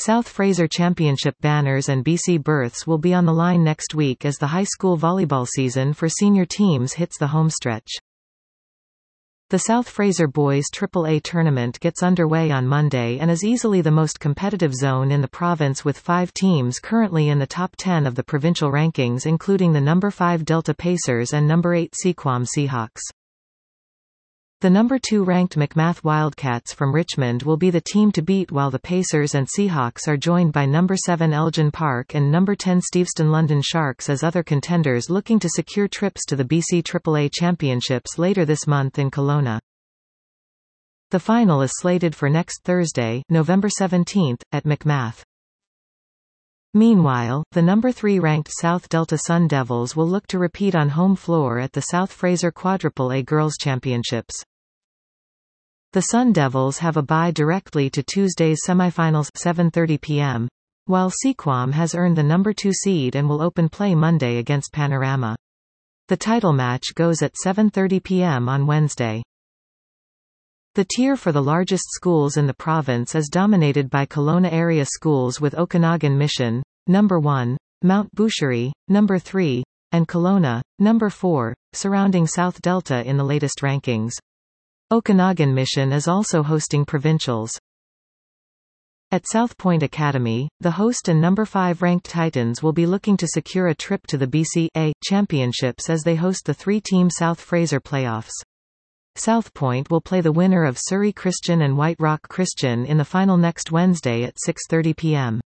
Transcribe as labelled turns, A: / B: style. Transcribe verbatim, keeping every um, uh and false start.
A: South Fraser Championship banners and B C berths will be on the line next week as the high school volleyball season for senior teams hits the homestretch. The South Fraser Boys triple A tournament gets underway on Monday and is easily the most competitive zone in the province, with five teams currently in the top ten of the provincial rankings, including the number five Delta Pacers and number eight Sequam Seahawks. The number two ranked McMath Wildcats from Richmond will be the team to beat, while the Pacers and Seahawks are joined by number seven Elgin Park and number ten Steveston London Sharks as other contenders looking to secure trips to the B C triple A Championships later this month in Kelowna. The final is slated for next Thursday, November seventeenth, at McMath. Meanwhile, the number three ranked South Delta Sun Devils will look to repeat on home floor at the South Fraser Quadruple A Girls Championships. The Sun Devils have a bye directly to Tuesday's semifinals seven thirty p m, while Sequam has earned the number two seed and will open play Monday against Panorama. The title match goes at seven thirty p m on Wednesday. The tier for the largest schools in the province is dominated by Kelowna area schools, with Okanagan Mission, number one, Mount Boucherie, number three, and Kelowna, number four, surrounding South Delta in the latest rankings. Okanagan Mission is also hosting provincials. At South Point Academy, the host and number five ranked Titans will be looking to secure a trip to the B C A Championships as they host the three-team South Fraser playoffs. South Point will play the winner of Surrey Christian and White Rock Christian in the final next Wednesday at six thirty p m